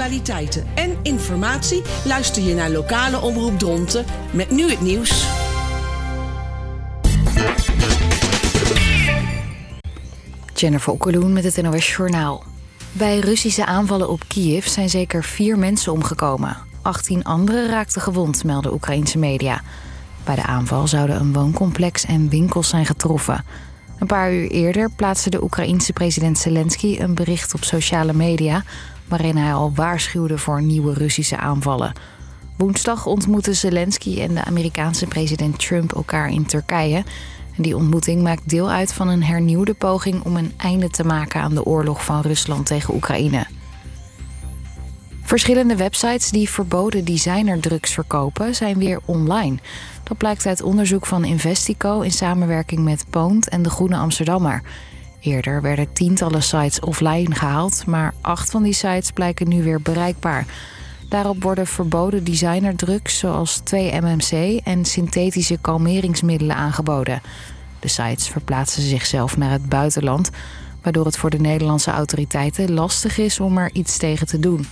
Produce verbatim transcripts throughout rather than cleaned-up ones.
actualiteiten en informatie luister je naar Lokale Omroep Dronten met nu het nieuws. Jennifer Okkeloen met het N O S Journaal. Bij Russische aanvallen op Kiev zijn zeker vier mensen omgekomen. achttien anderen raakten gewond, melden Oekraïense media. Bij de aanval zouden een wooncomplex en winkels zijn getroffen. Een paar uur eerder plaatste de Oekraïense president Zelensky een bericht op sociale media waarin hij al waarschuwde voor nieuwe Russische aanvallen. Woensdag ontmoetten Zelensky en de Amerikaanse president Trump elkaar in Turkije. En die ontmoeting maakt deel uit van een hernieuwde poging om een einde te maken aan de oorlog van Rusland tegen Oekraïne. Verschillende websites die verboden designerdrugs verkopen zijn weer online. Dat blijkt uit onderzoek van Investico in samenwerking met Poont en de Groene Amsterdammer. Eerder werden tientallen sites offline gehaald, maar acht van die sites blijken nu weer bereikbaar. Daarop worden verboden designerdrugs zoals twee M M C en synthetische kalmeringsmiddelen aangeboden. De sites verplaatsen zichzelf naar het buitenland, waardoor het voor de Nederlandse autoriteiten lastig is om er iets tegen te doen.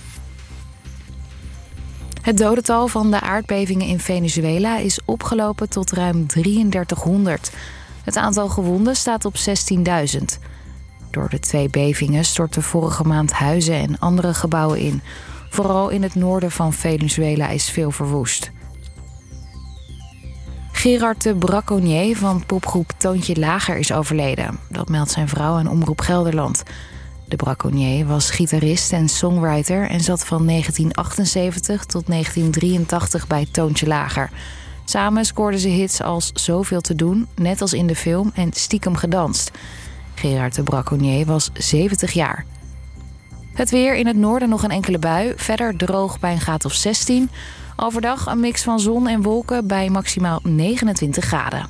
Het dodental van de aardbevingen in Venezuela is opgelopen tot ruim drieëndertighonderd. Het aantal gewonden staat op zestienduizend. Door de twee bevingen stortten vorige maand huizen en andere gebouwen in. Vooral in het noorden van Venezuela is veel verwoest. Gerard de Braconnier van popgroep Toontje Lager is overleden. Dat meldt zijn vrouw aan Omroep Gelderland. De Braconnier was gitarist en songwriter en zat van negentien achtenzeventig tot negentien drieëntachtig bij Toontje Lager. Samen scoorden ze hits als Zoveel te doen, net als in de film, en Stiekem gedanst. Gerard de Braconnier was zeventig jaar. Het weer: in het noorden nog een enkele bui. Verder droog bij een graad of zestien. Overdag een mix van zon en wolken bij maximaal negenentwintig graden.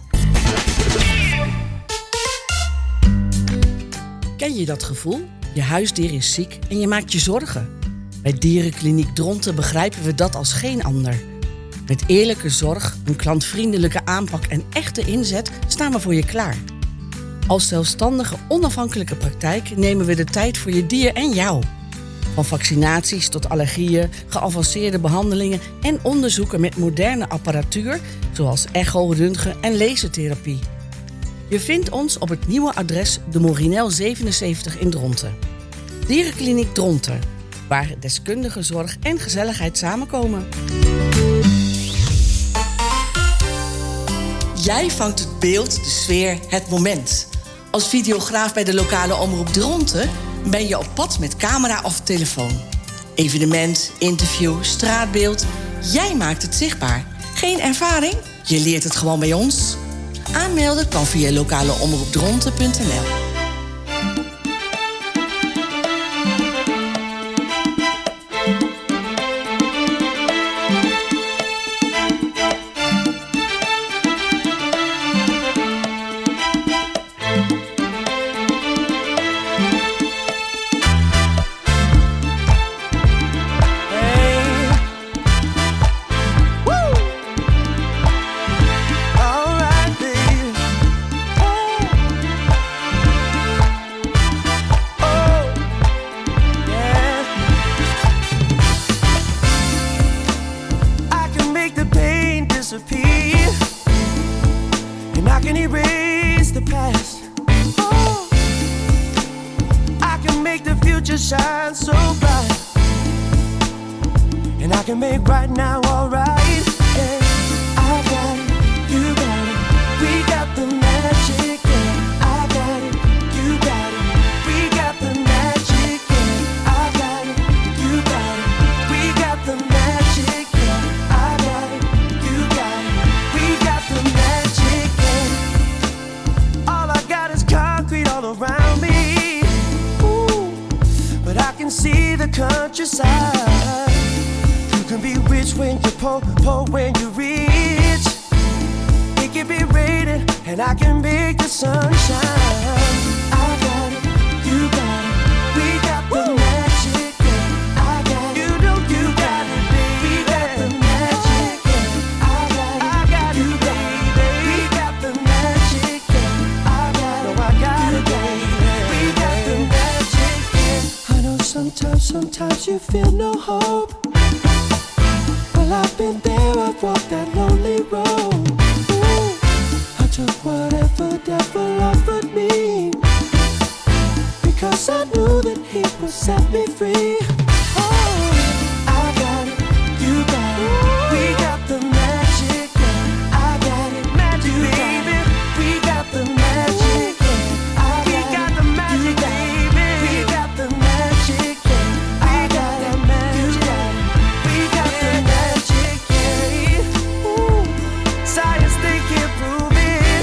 Ken je dat gevoel? Je huisdier is ziek en je maakt je zorgen. Bij Dierenkliniek Dronten begrijpen we dat als geen ander. Met eerlijke zorg, een klantvriendelijke aanpak en echte inzet staan we voor je klaar. Als zelfstandige, onafhankelijke praktijk nemen we de tijd voor je dier en jou. Van vaccinaties tot allergieën, geavanceerde behandelingen en onderzoeken met moderne apparatuur zoals echo, röntgen en lasertherapie. Je vindt ons op het nieuwe adres de Morinel zevenenzeventig in Dronten. Dierenkliniek Dronten, waar deskundige zorg en gezelligheid samenkomen. Jij vangt het beeld, de sfeer, het moment. Als videograaf bij de lokale omroep Dronten ben je op pad met camera of telefoon. Evenement, interview, straatbeeld. Jij maakt het zichtbaar. Geen ervaring? Je leert het gewoon bij ons. Aanmelden kan via lokaleomroepdronten punt n l. Sometimes, sometimes you feel no hope. Well, I've been there, I've walked that lonely road. Ooh, I took whatever devil offered me, because I knew that he would set me free. Oh, I got it, you got it, we got the magic, yeah. I got it, magic, you baby, got it. We got the magic, yeah. I we got, got the magic, baby, we got the magic, yeah. I got the magic, we got the magic, yeah. Ooh, science they can't prove it,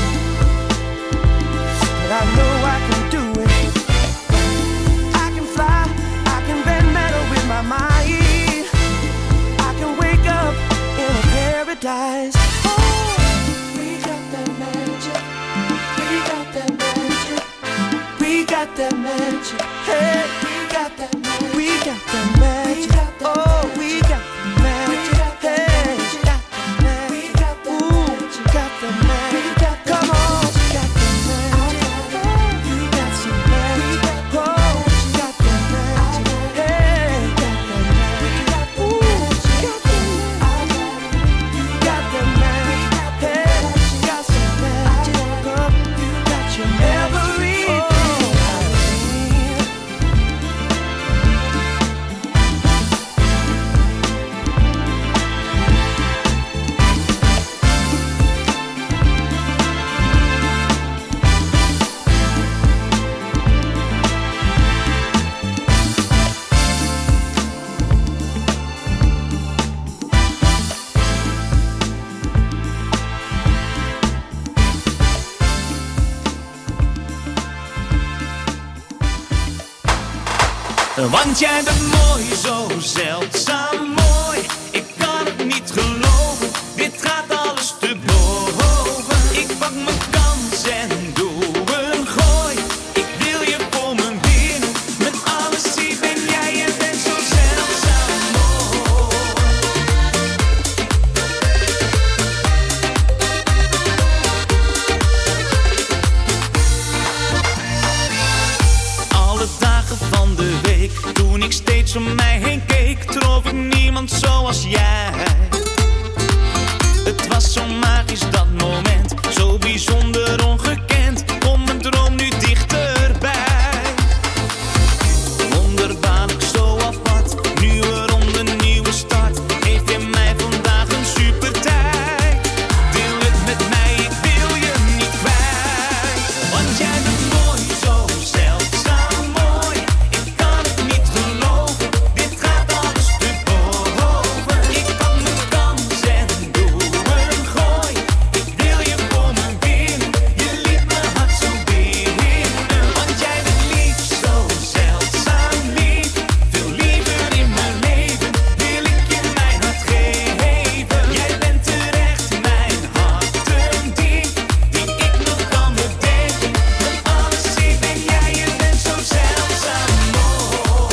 but I know I can do it. I can fly, I can bend metal with my mind. I can wake up in a paradise. Oh, we got that magic, we got that magic, we got that magic. Hey, we got that magic, we got that magic. Oh, we got that magic. Hey, we got that magic. We got that magic. Got that magic. Come on, got that magic. You got some magic. Oh, got that magic. Hey, got that magic. Ooh, got that magic. You got that magic. Hey, got some magic. Come, you got your everything. Want jij bent mooi, zo zeldzaam mooi. Ik kan het niet geloven, dit gaat alles te boven. Ik pak mijn kans en doe een gooi. Ik wil je voor me winnen, met alles zie ben jij. Je bent zo zeldzaam mooi. Alle dagen van de week, toen ik steeds om mij heen keek, trof ik niemand zoals jij. Het was zo magisch dat moment, zo bijzonder ongekend. Kom mijn droom nu dichterbij. Wonderbaarlijk zo apart, nieuwe ronde, nieuwe start. Geef je mij vandaag een super tijd. Deel het met mij, ik wil je niet kwijt. Want jij bent mooi, zo zeldzaam mooi. Ik kan het niet geloven, dit gaat alles te boven. Ik pak mijn kans en doe een gooi. Ik wil je voor me winnen, je liet mijn hart zo binnen. Want jij bent lief, zo zeldzaam lief. Veel liever in mijn leven, wil ik je mijn hart geven. Jij bent terecht mijn hartendief, die ik nog kan bedenken. Met alles zie ben jij, je bent zo zeldzaam mooi.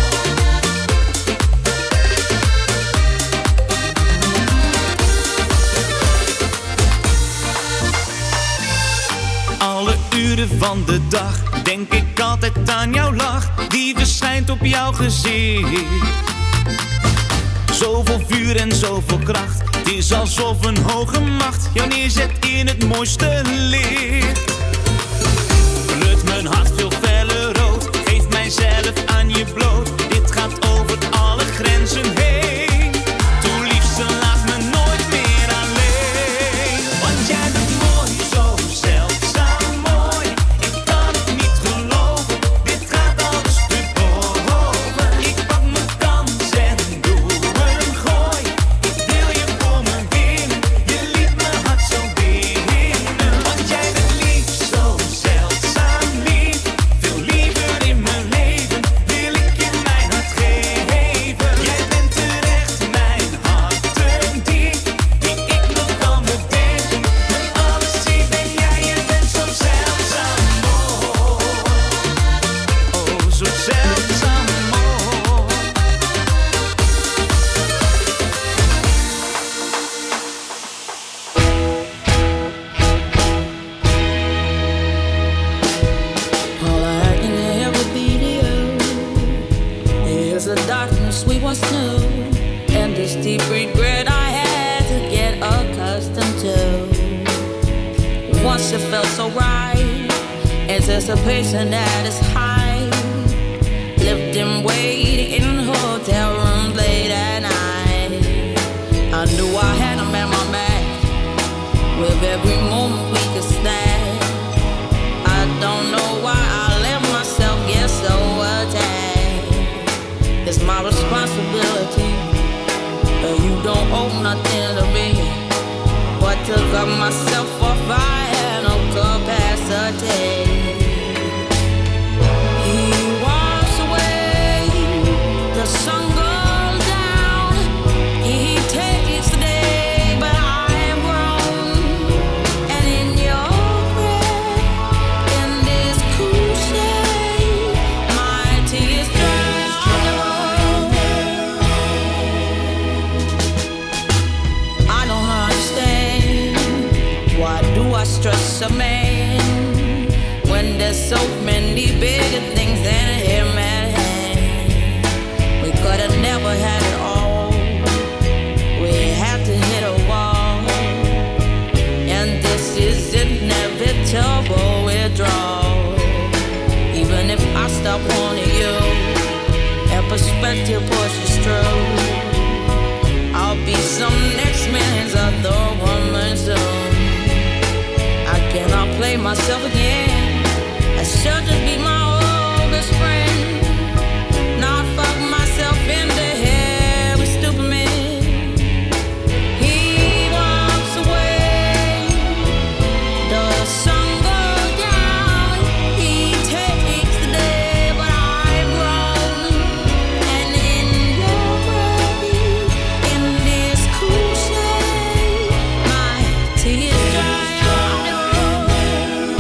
Alle uren van de dag denk ik altijd aan jouw lach, die verschijnt op jouw gezicht. Zoveel vuur en zoveel kracht, het is alsof een hoge macht jou neerzet in het mooiste licht. Kleurt mijn hart veel feller rood, geef mijzelf aan je bloot. Dit gaat over alle grenzen heen. Toe liefste, laat me nooit meer alleen. Want jij bent mooi, zo zeldzaam mooi. Ik kan het niet geloven, dit gaat alles te boven. Ik pak mijn kans en doe een gooi. Ik wil je voor me winnen, je liet mijn hart zo binnen. Want jij bent lief, zo zeldzaam lief. Veel liever in mijn leven, wil ik je mijn hart geven. Jij bent terecht mijn hartendief, die ik nog kan bedenken. Met alles zie ben jij, je bent zo zeldzaam mooi. Oh, zo zeldzaam mooi. All I can have a video anticipation that is high. Lifting weight in hotel rooms late at night. I knew I had him at my back. With every moment we could stand. I don't know why I let myself get so attached. It's my responsibility. And you don't owe nothing to me. But to cut myself off, I had no capacity. He walks away, the sun goes down. He takes the day, but I am grown. And in your breath, in this cool shade, my tears dry on the road. I don't understand. Why do I stress a man when there's so many bigger things than him at hand? We could have never had it all. We had to hit a wall. And this is inevitable withdrawal. Even if I stop wanting you and perspective pushes through, I'll be some next man's other woman soon. I cannot play myself again. I should just be my old best friend. Not fuck myself in the head with stupid men. He walks away, the sun goes down. He takes the day, but I'm grown. And in your body, in this cool shade, my tears dry on the road.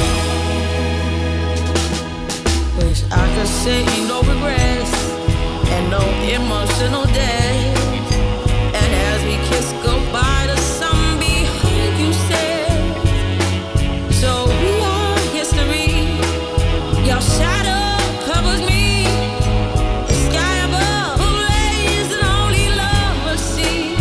Wish I could say no regrets and no emotional death. And as we kiss goodbye, the sun behind you said, so we are history. Your shadow covers me. The sky above ablaze and only lovers see.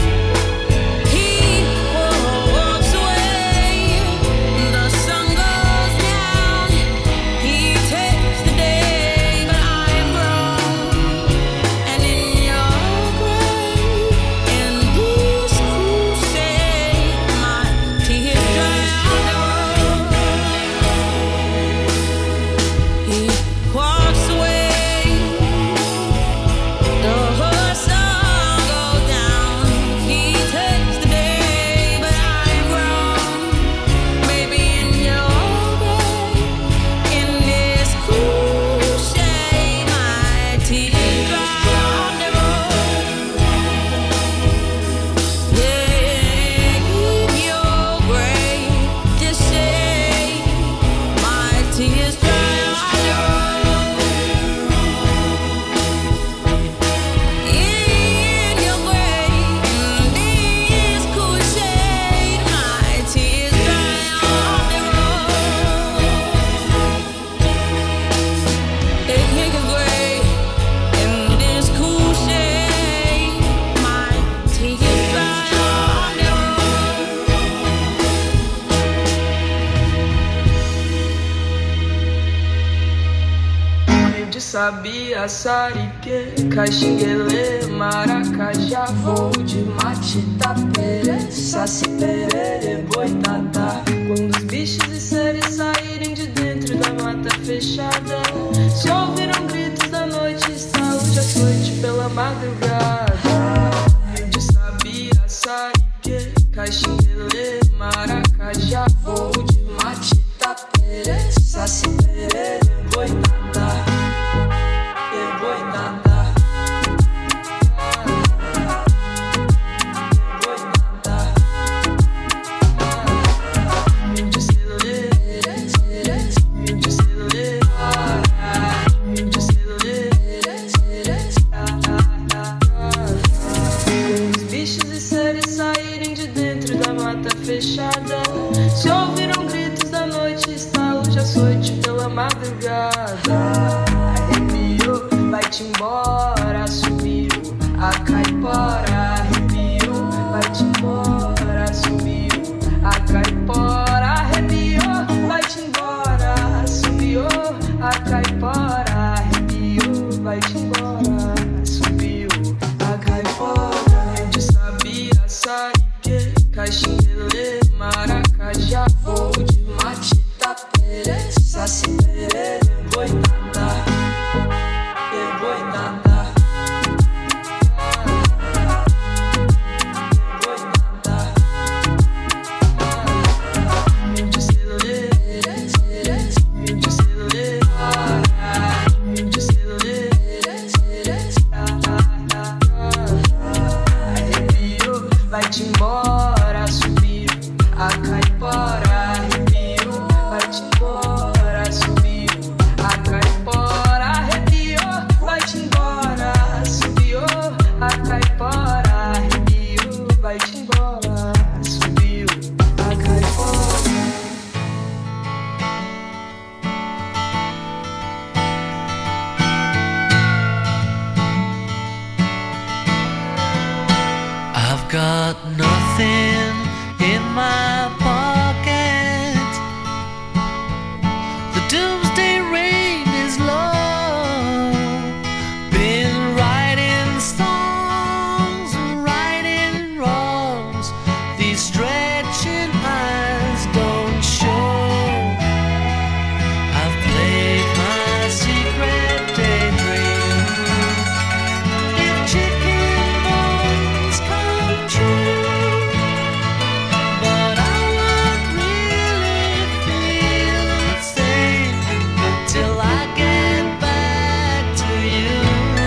He walks away, the sun goes down. He takes the day, but I am grown. And in your grave, in this cool shade, my tears dry on the road. He walks away, the whole sun goes down. He takes the day, but I am grown. Maybe in your grave, in this cool shade, my tears dry on the road. Yeah, in your grave, this shade, my tears dry on the road. In your grave, in this cool shade, my tears dry on the road. In your grave, in this cool shade, my tears dry on the de sabia, sarique, caxinguelê, maracajá, voo de mate, tapere, saci, perere, boitatá. Quando os bichos e seres saírem de dentro da mata fechada, se ouviram gritos da noite, saúde açoite pela madrugada. De sabia, sarique, caxinguelê, maracajá, voo de mate, tapere, saci, perere, boitatá. Fechada, se ouviram gritos da noite, estalo de açoite pela madrugada. Arrepiou, vai-te embora, subiu a caipora. Arrepiou, vai-te embora, subiu a caipora. Arrepiou, vai-te embora, subiu a caipora arrepiou, vai-te embora, subiu. A caipora de sabia, sarique, caxinguelê, maracajá, voo de matita, pere, saci, pere, boitada, e boitada. Vai-te embora, subiu. A caipora arrepiou. Vai-te embora, subiu. A caipora arrepiou. Vai-te embora, subiu. A caipora arrepiou. Vai-te embora, subiu. A caipora. I've got nothing in my pocket. The doomsday rain is low. Been writing songs, righting wrongs. These stretching eyes don't show. I've played my secret daydream. If chicken bones come true, but I won't really feel the same till I get back to you.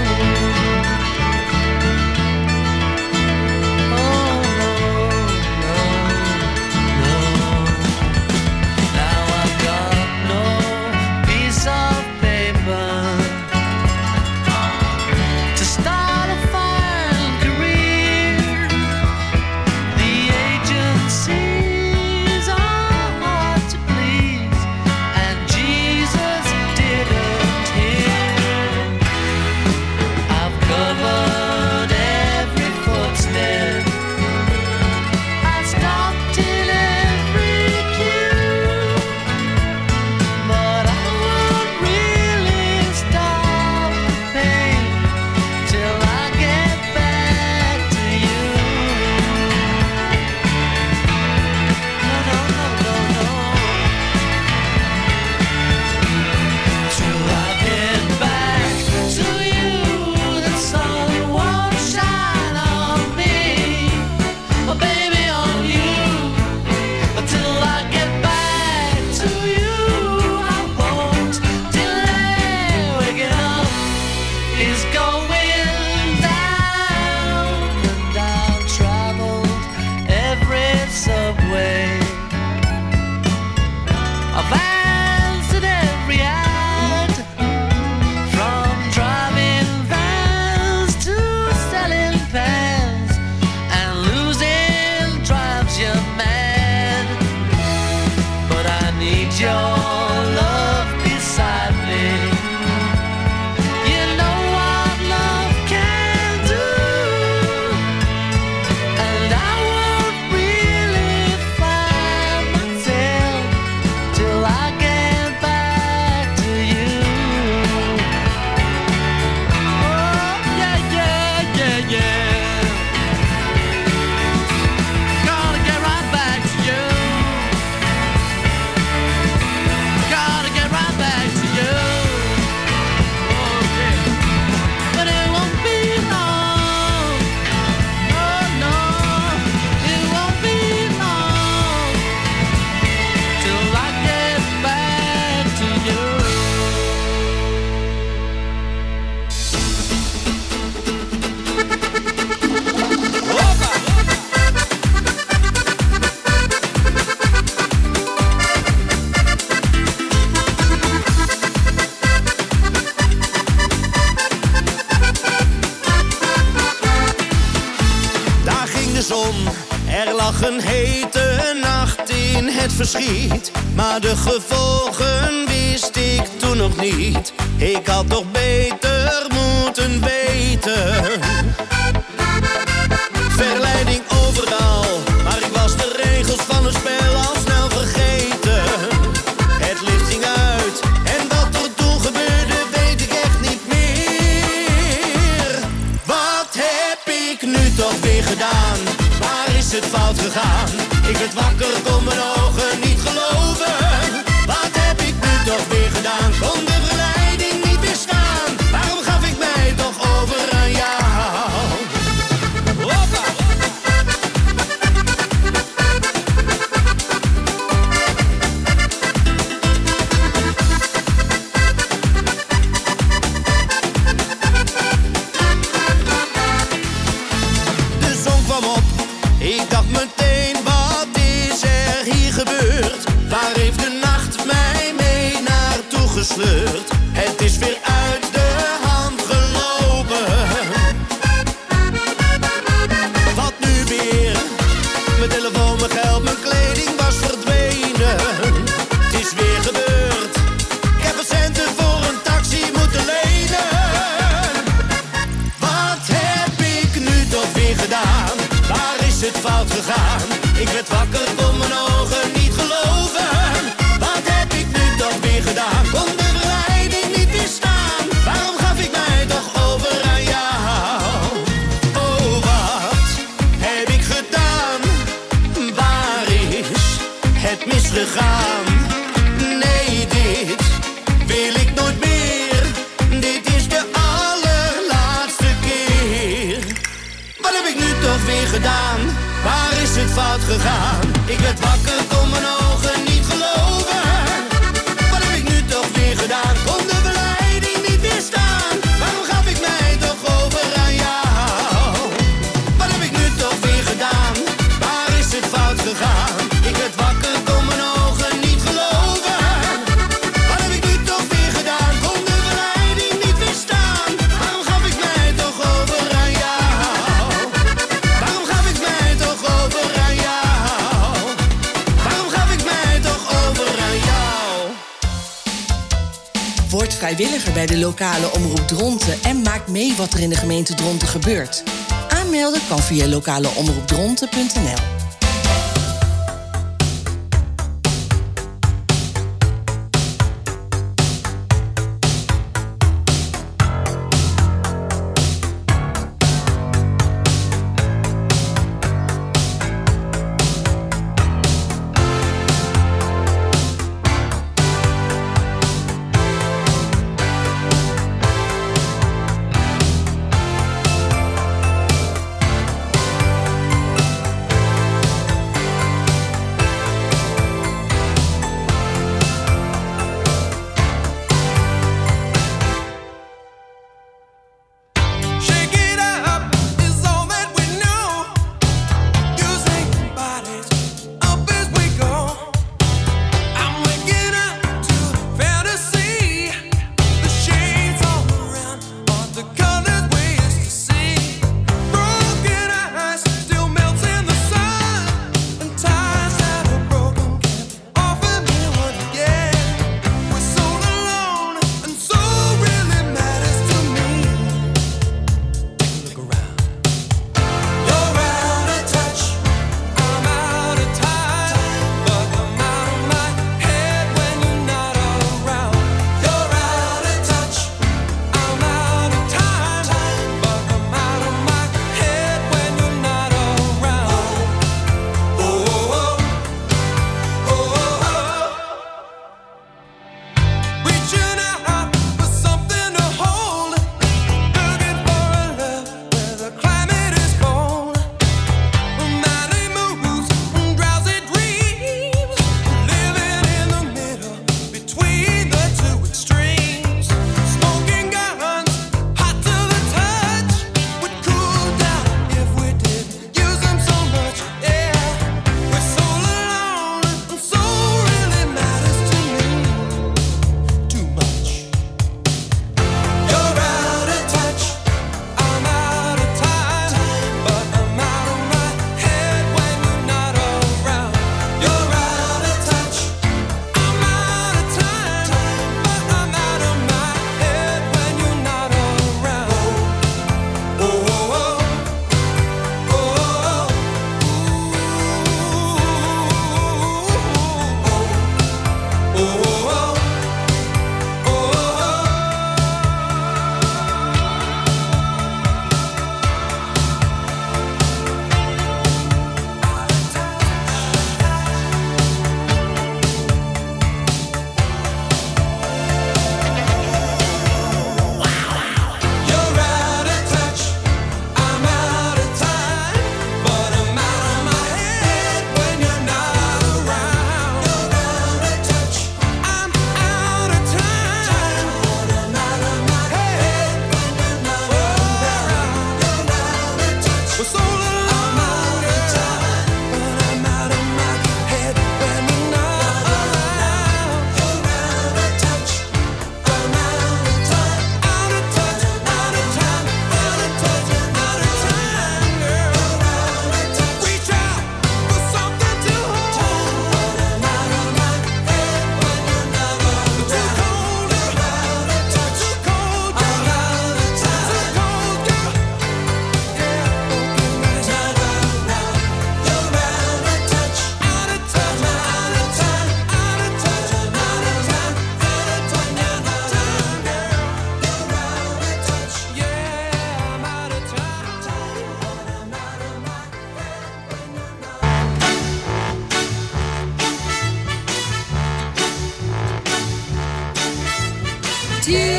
Oh no, no, no. Now I've got no piece of paper to start a fine career. The agencies are hard to please, and Jesus didn't hear. I've covered every footstep. I stopped in every queue, but I won't really stop the pain till I get back to you. No, no, no, no, no. Till I get back to you, the sun won't shine on me, oh baby, on you. Till I get back to you, I won't delay. Waking up is going down, and I've traveled every subway. I've answered every ad, from driving vans to selling pens, and losing drives you mad. But I need your love beside me. You know what love can do, and I won't really find myself till I get back to you. Oh yeah, yeah, yeah, yeah. Gonna get right back to you. Gotta get right back to you. Oh yeah. But it won't be long. Oh no, it won't be long till I get back to you. Daar ging de zon, er lag een hete nacht in het verschiet. Maar de gevolgen wist ik toen nog niet. Ik had toch beter moeten weten. Verleiding overal, maar ik was de regels van het spel al snel vergeten. Het licht ging uit en wat er toen het fout gegaan? Ik werd wakker, kon mijn ogen niet geloven. Wat heb ik nu toch weer gedaan? Kon de verleiding niet weerstaan? Waarom gaf ik mij toch over aan jou? Hoppa! De zon kwam op, ik dacht meteen, wat is er hier gebeurd? Waar heeft de nacht mij mee naartoe gesleurd? Het is weer uit de hand gelopen. Wat nu weer? Mijn telefoon, mijn geld, mijn kleding was verdwenen. Het is weer gebeurd. Ik heb wat centen voor een taxi moeten lenen. Wat heb ik nu toch weer gedaan? Waar is het fout gegaan? Ik werd wakker, kon mijn ogen niet geloven. Wat heb ik nu toch weer gedaan? Kon de verleiding niet weerstaan? Waarom gaf ik mij toch over aan jou? Oh, wat heb ik gedaan? Waar is het misgegaan? Nee, dit wil ik nooit meer. Dit is de allerlaatste keer. Wat heb ik nu toch weer gedaan? Waar is het fout gegaan? Ik werd wakker, kon mijn ogen niet geloven. Wat heb ik nu toch weer gedaan? Kon de verleiding niet weerstaan? Waarom gaf ik mij toch over aan jou? Wat heb ik nu toch weer gedaan? Waar is het fout gegaan? Ik werd wakker, kon mijn ogen niet geloven. Wat heb ik nu toch weer gedaan? Kon de verleiding niet weerstaan? Waarom gaf ik mij toch over aan jou? Waarom gaf ik mij toch over aan jou? Waarom gaf ik mij toch over aan jou? Word vrijwilliger bij de lokale omroep Dronten en maak mee wat er in de gemeente Dronten gebeurt. Aanmelden kan via lokaleomroepdronten punt n l.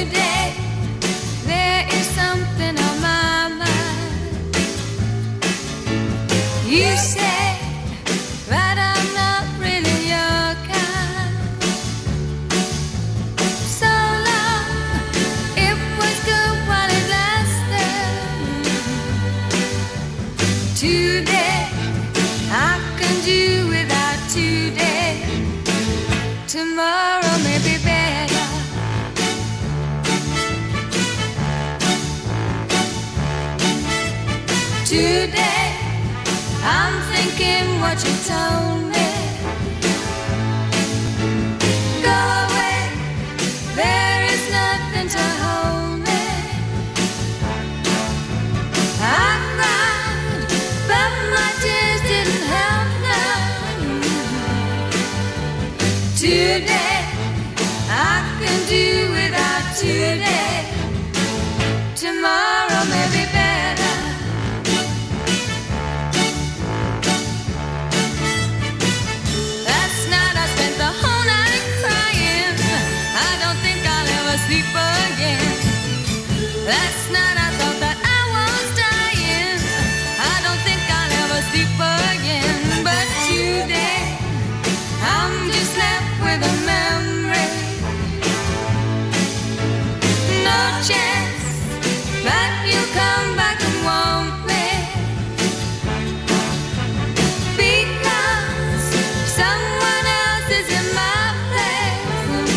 Today, there is something on my mind. You say that I'm not really your kind. So long, it was good while it lasted. Today, I can do without today. Tomorrow may be better. Today, I'm thinking what you told me. Go away, there is nothing to hold me. I cried, but my tears didn't help none. Today, I can do without today. Tomorrow may be better. Last night I spent the whole night crying. I don't think I'll ever sleep again. Last night I thought that I was dying. I don't think I'll ever sleep again. But today I'm just left with a memory. No chance that you'll come back and want me. Because someone else is in my place.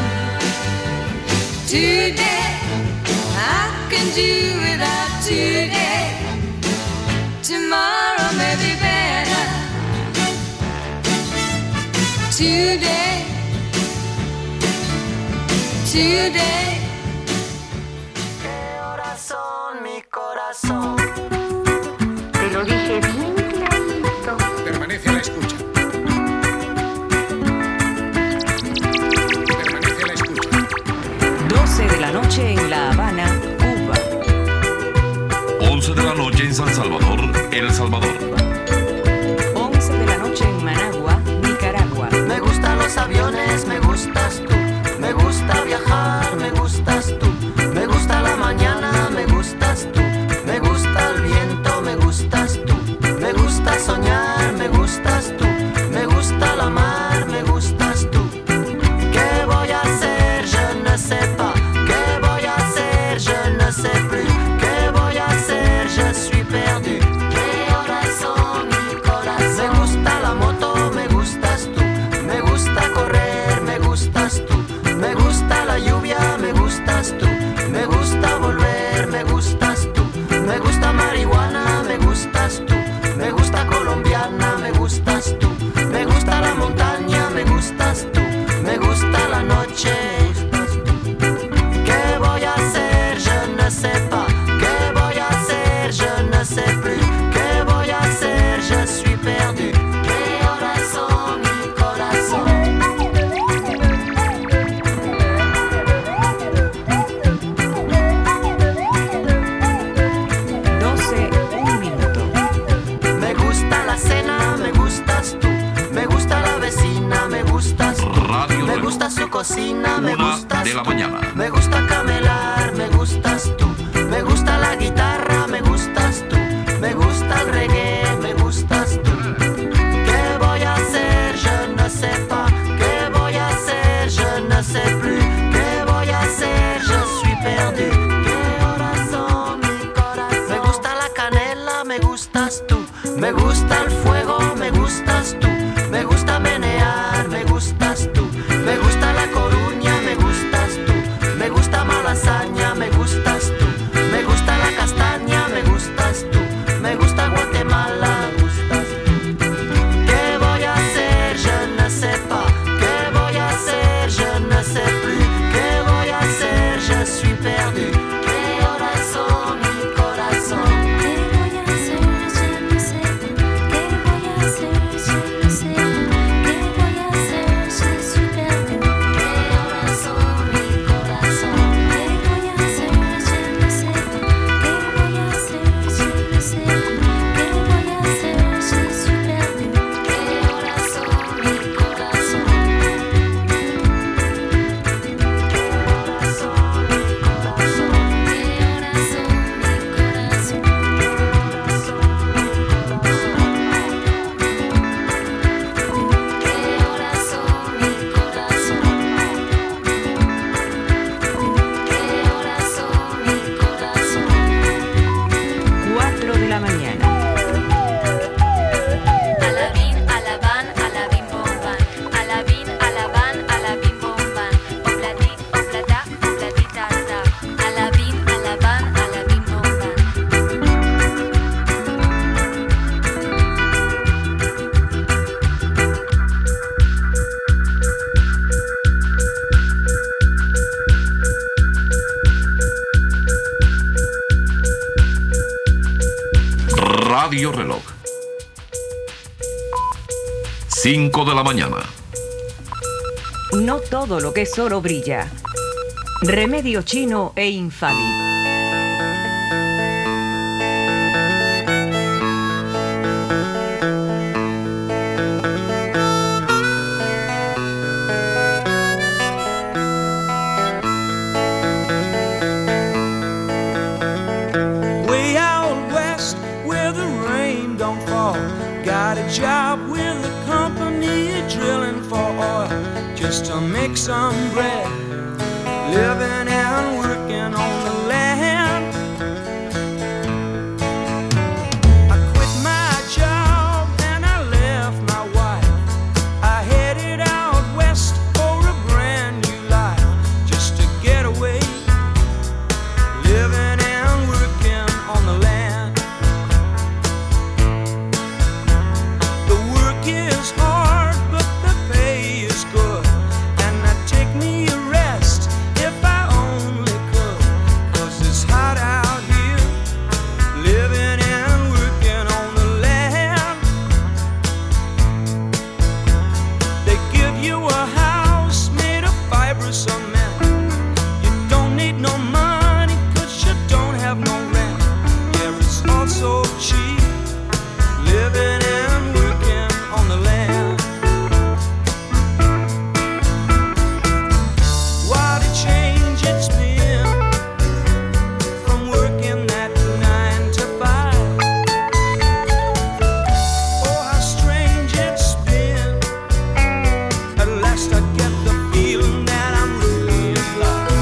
Today I can do without today. Tomorrow may be better. Today, today. ¿Qué horas son, mi corazón? Te lo dije bien clarito. Permanece a la escucha. Permanece a la escucha. doce de la noche en La Habana, Cuba. once de la noche en San Salvador, El Salvador. once de la noche en Managua, Nicaragua. Me gustan los aviones, me gustas tú. Me gusta viajar, me gustas tú. Me gusta la mañana, me gustas tú. Me gusta el viento, me gustas tú. Me gusta soñar, me gustas tú. Me gusta la mar, me gustas tú. ¿Qué voy a hacer? Je ne sais pas. ¿Qué voy a hacer? Je ne sais plus. ¿Qué voy a hacer? Je suis perdu. ¿Qué horas son, mi corazón? Me gusta la moto, me gustas tú. Me gusta correr, me gustas tú. Me gusta la lluvia, me gustas tú. Me gusta volver, me gustas tú. Me gusta marihuana, me gustas tú. Me gusta colombiana, me gustas tú. Me gusta la montaña, me gustas tú. Me gusta la noche, me gustas tú. ¿Qué voy a hacer? Je ne sais pas. ¿Qué voy a hacer? Je ne sais plus. ¿Qué voy a hacer? Je suis perdu. ¿Qué horas son, mi corazón? doce, un minuto. Me gusta la cena, me gustas tú. Me gusta la vecina, me gustas tú. Radio Me Reloj. gusta su cocina, me Una gustas de la tú. mañana. Me gusta camelar, me gustas tú. Me gusta la guitarra, me gustas tú. Me gusta el reggae, me gustas tú. ¿Qué voy a hacer? Je ne sais pas. ¿Qué voy a hacer? Je ne sais plus. ¿Qué voy a hacer? Je suis perdu. ¿Qué horas son, mi corazón? Me gusta la canela, me gustas tú. Me gusta el fuego, me gustas tú. Me gusta menear, me gustas tú. Me gusta la Coruña, me gustas tú. Me gusta Malasaña, me gustas tú. Me gusta la castaña, me gustas tú. Me gusta Guatemala, me gustas tú. ¿Qué voy a hacer? Je ne sais pas. ¿Qué voy a hacer? Je ne sais plus. ¿Qué voy a hacer? Je suis perdu. ¿Qué horas son, mi corazón? ¿Qué voy a hacer? Je ne sais plus. ¿Qué Radio Reloj. cinco de la mañana. No todo lo que es oro brilla. Remedio chino e infalible. Way out west where the rain don't fall. Got a job with a company drilling for oil just to make some bread. Living and working on the land. I quit my job and I left my wife. I headed out west for a brand new life just to get away. Living and working on the land. The work is hard, but the pay is good. And I take me a rest if I only could. 'Cause it's hot out here, living and working on the land. They give you a house made of fibrous cement. You don't need no money 'cause you don't have no rent. Yeah, it's all so cheap, living and working on the land. What a change it's been from working that nine to five. Oh, how strange it's been. At last I get the feeling that I'm really alive.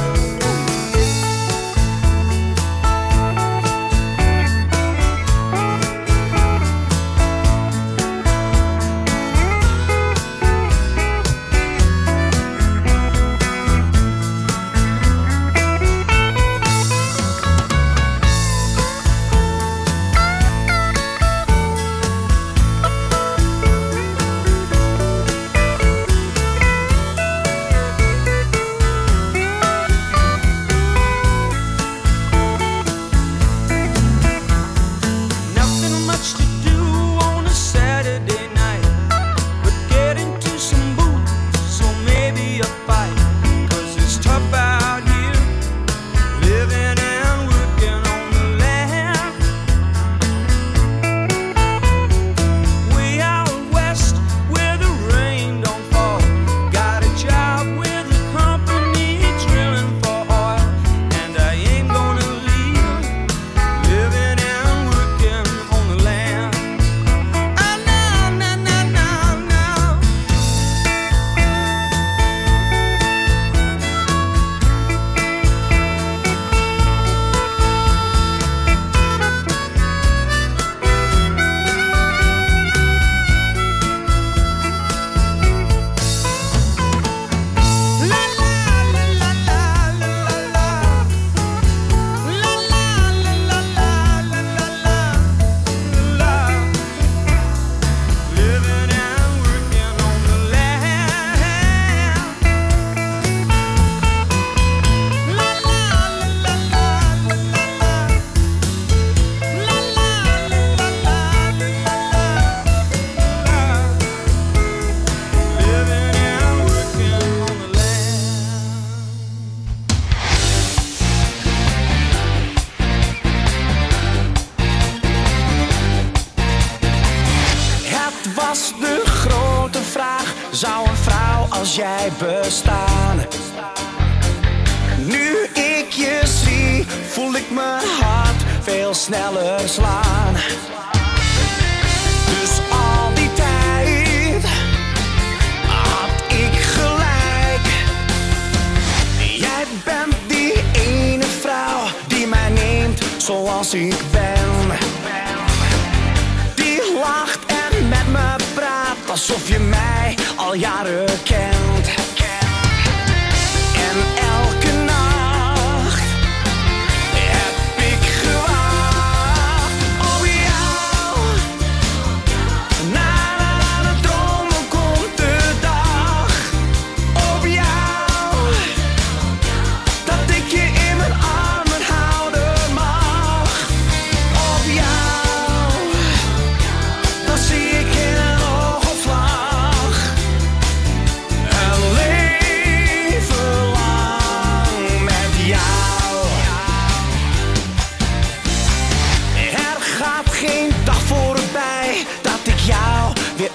Nothing much to do on a Saturday night, but get into some booze, so maybe a fight. 'Cause it's tough out here, living and working on the land. Way out west where the rain don't fall. Got a job with a company drilling for oil, and I ain't gonna leave. Living and working on the land. Ah, no, no, no, no, no. La la la la la la la la. La la la la la la la la. La. Living and working on the land. La la la la la la la la. La la la la la la la la. Living and working on the land. Het was de grote vraag: zou een vrouw als jij bestaan? Nu ik je zie, voel ik mijn hart veel sneller slaan. Dus al die tijd had ik gelijk. Jij bent die ene vrouw die mij neemt zoals ik ben. Die lacht en met me praat alsof je mij al jaren kent. En elke nacht heb ik gewacht op jou. Na na na de dromen komt de dag. Op jou, dat ik je in mijn armen houden mag. Op jou.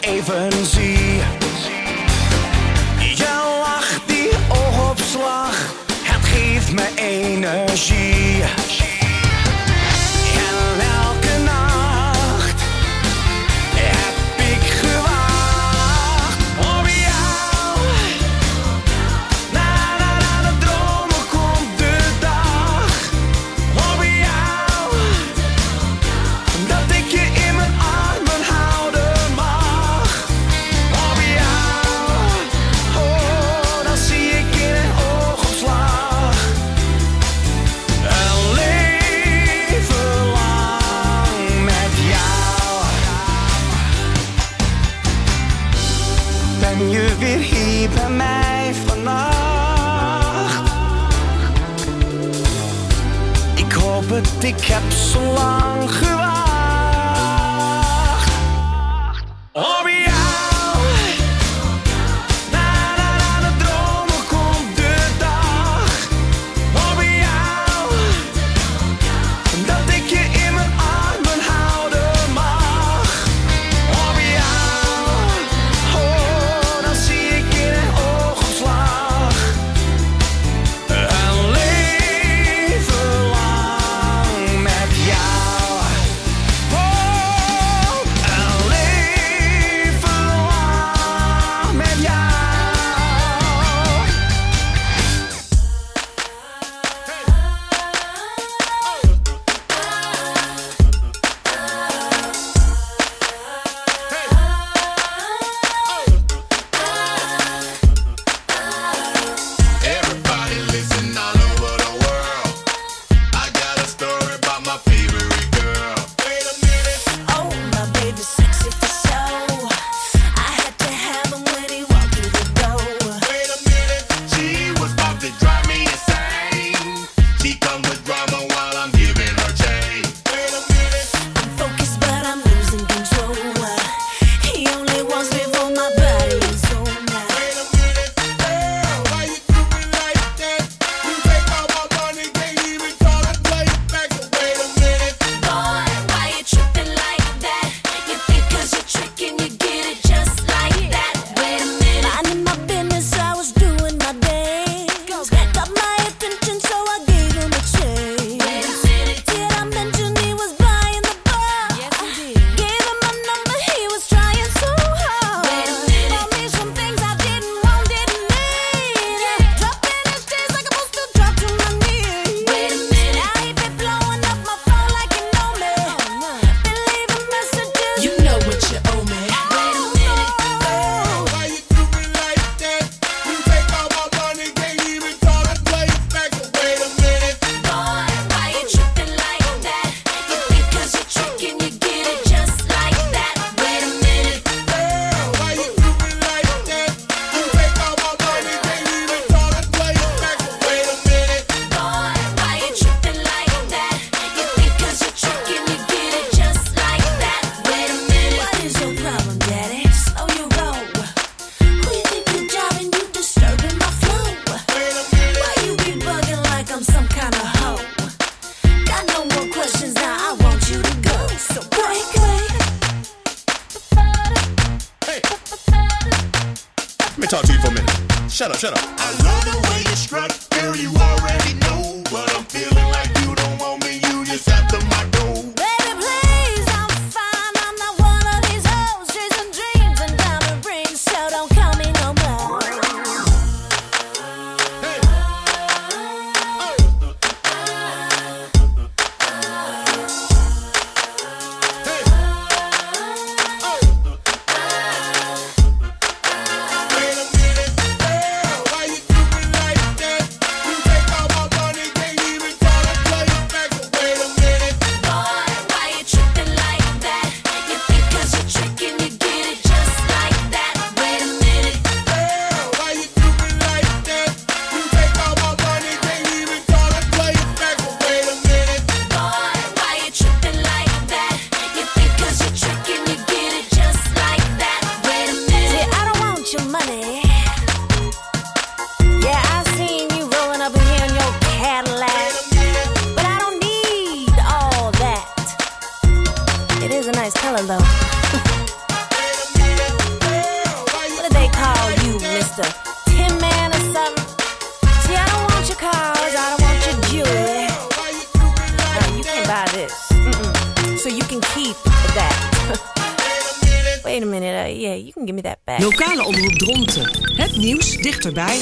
even zie. Je lacht, die oogopslag, het geeft me energie. En elke nacht heb ik gewacht op jou. Na, na, na de dromen komt de dag. Op jou, dat ik je in mijn armen houden mag. Op jou, oh, dan zie ik in een oogopslag. Een leven lang met jou. Ben je weer hier bij mij vannacht? Ik hoop het, ik heb zo lang gewacht. Op jou. Na, na, na de dromen komt de dag. Op jou, dat ik je in mijn armen houden mag. Op jou, oh, dan zie ik in een oogopslag. Een leven lang met jou. Oh, een leven lang met jou. Everybody listen all over the world. I got a story about my favorite girl. Wait a minute. Oh, my baby's sexy for show. I had to have him when he walked through the door. Wait a minute. She was about to drive me insane. She comes with drama while I'm giving her chain. Wait a minute. I'm focused, but I'm losing control. He only wants me for my body and soul now. Wait a minute. Girl, why you do me like that? You take all my money, can't even try to play it back. Wait a minute. Boy, why you tripping like that? You think 'cause you're tricking, you get it just like that. Wait a minute. Minding my business, I was doing my dance. Got my attention, so I gave him a chance. Wait a minute. Did I mention he was buying the bar? Yes, you did. Gave him my number, he was trying so hard. Wait a minute. Bought me some things I didn't want, didn't need. Dropping his tears like I'm supposed to drop to my knees. Wait a minute. Now he been blowing up my phone like you know me. Been leaving messages. You know what you owe me. Wait a minute. Why you do me like that? You take all my money, can't even try to play it back. Wait a minute. Boy, why you tripping like that? You think 'cause you're tricking, you get it just like that. Wait a minute. Girl, why you do me like that? You take all my money, can't even try to play it back. Wait a minute. Boy, why you tripping like that? You think 'cause you're tricking, you get it just like that. Wait a minute. What is your problem, daddy? Slow your roll. Who you think you're driving? You disturbing my flow. Why you be bugging like I'm some kind of hoe? Got no more questions now, I want you to go. So break away. Hey. Let me talk to you for a minute. Shut up, shut up. I love the way you strut, girl, you already know. But I'm feeling like you don't want me, you just after my dough. Baby, please, I'm fine. I'm not one of these hoes chasing dreams and diamond rings, so don't call me no more. Hey. Hey. Wait a minute. Girl, why you do me like that? You take all my money, can't even try to play it back. Wait a minute. Boy, why you tripping like that? You think 'cause you're tricking, you get it just like that. Wait a minute. Girl, why you do me like that? You take all my money, can't even try to play it back. Wait a minute. Boy, why you tripping like that? You think 'cause you're tricking, you get it just like that. Wait a minute. See, I don't want your money. Yeah, I seen you rolling up in here in your Cadillac, but I don't need all that. It is a nice color though. Wait a minute. You can give me that back. Lokale omroep Dronten. Het nieuws dichterbij.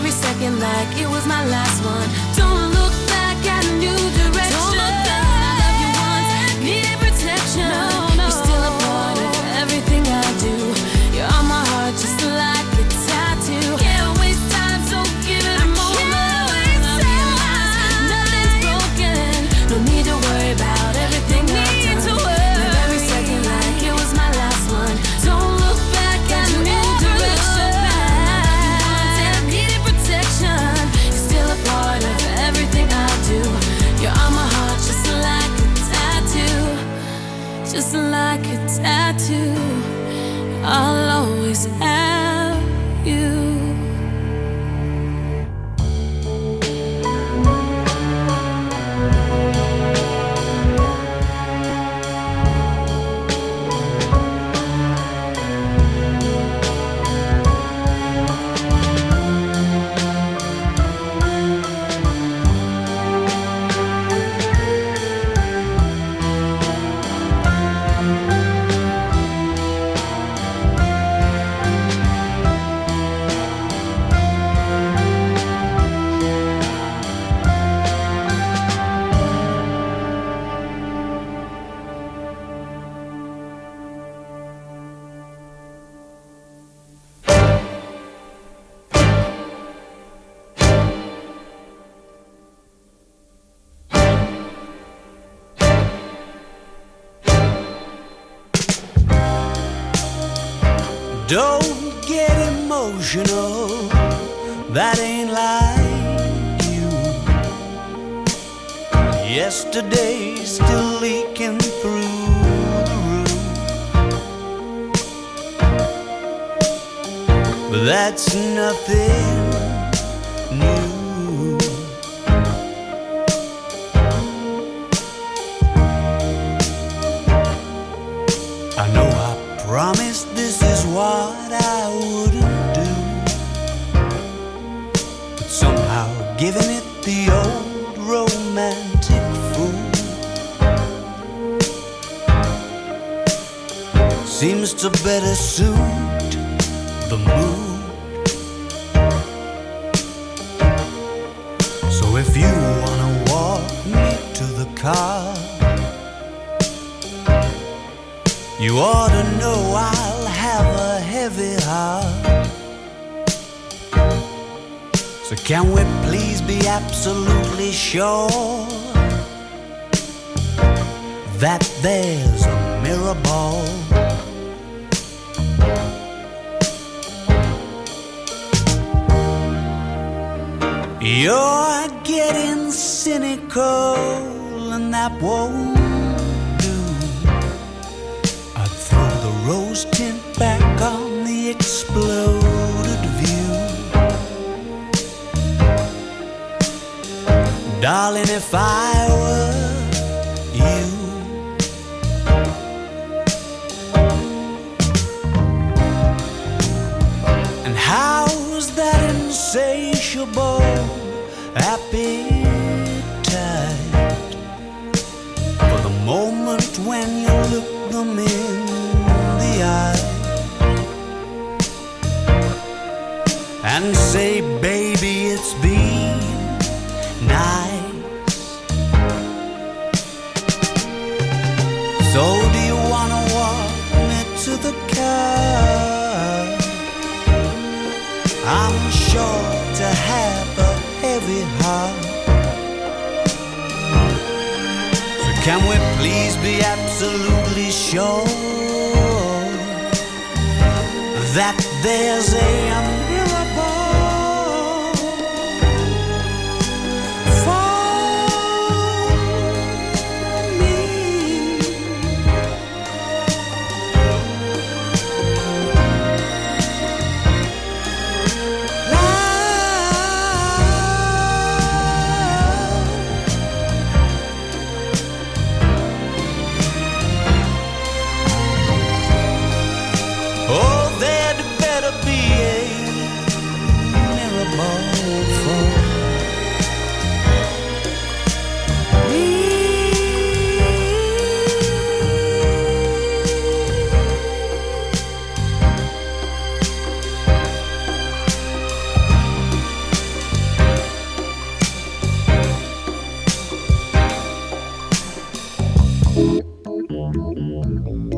every second like it was my last one. Don't look back at a new direction. Don't look back. I loved you once, needed protection. No, no. You're still a part of everything I do. You're on my heart just like a tattoo. Can't waste time, so give it a moment. Nothing's broken. No need to worry about everything I've done. Live every second like it was my last one. Don't look back at a new direction. I needed protection. You're still a part of everything I do. You're on my heart just like a tattoo. Just like a tattoo. I'll always have you. Don't get emotional, that ain't like you. Yesterday's still leaking through the roof, but that's nothing new. I know I promised this is what I wouldn't do, but somehow giving it the old romantic fool seems to better suit the mood. So if you wanna walk me to the car, you ought to know I'll have a heavy heart. So can we please be absolutely sure that there's a mirror ball? You're getting cynical and that won't do. I'd throw the rose tint back on the exploded view. Darling, if I were you, and how's that insatiable appetite for the moment when you look them in the eye and say, baby, it's been nice. So do you wanna walk me to the car? I'm sure to have a heavy heart. So can we please be absolutely sure that there's a mirror ball for me? Oh, there'd better be a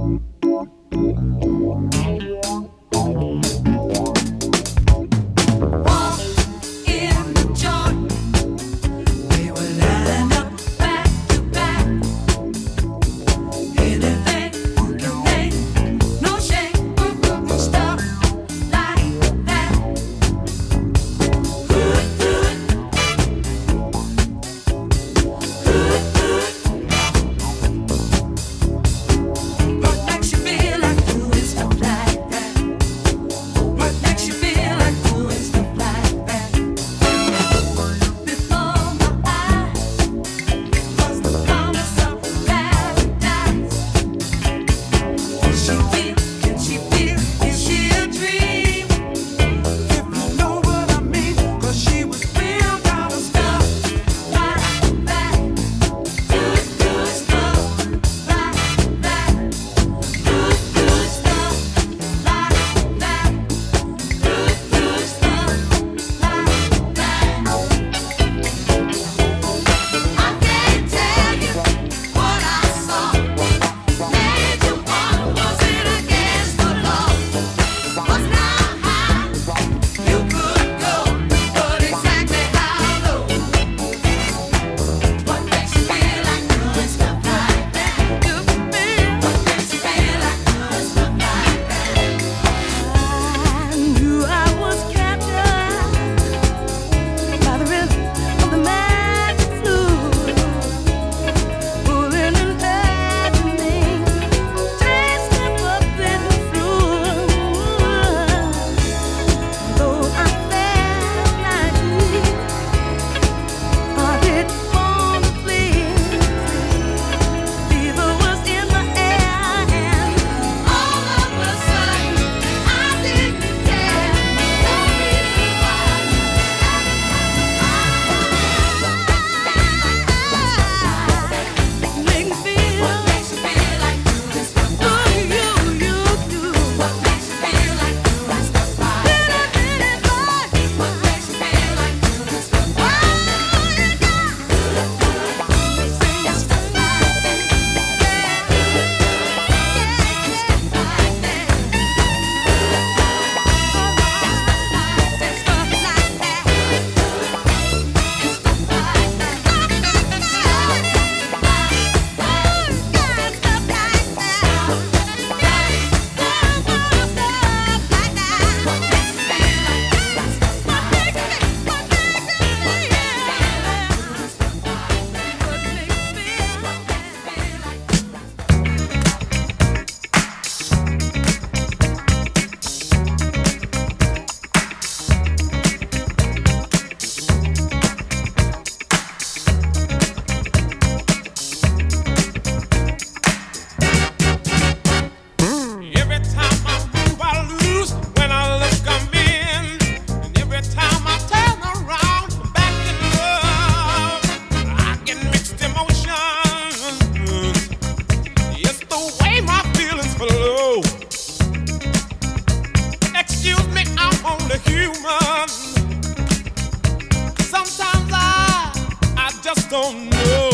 don't know.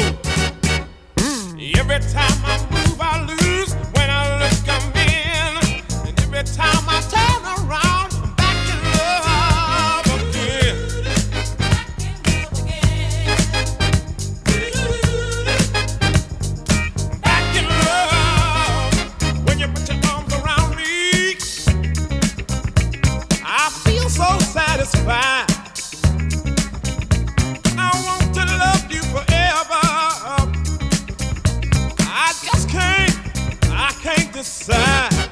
Every time I move, I lose. When I look, I'm in. And every time I turn around, I'm back in love again. Back in love. When you put your arms around me, I feel so satisfied. Forever, I just can't, I can't decide.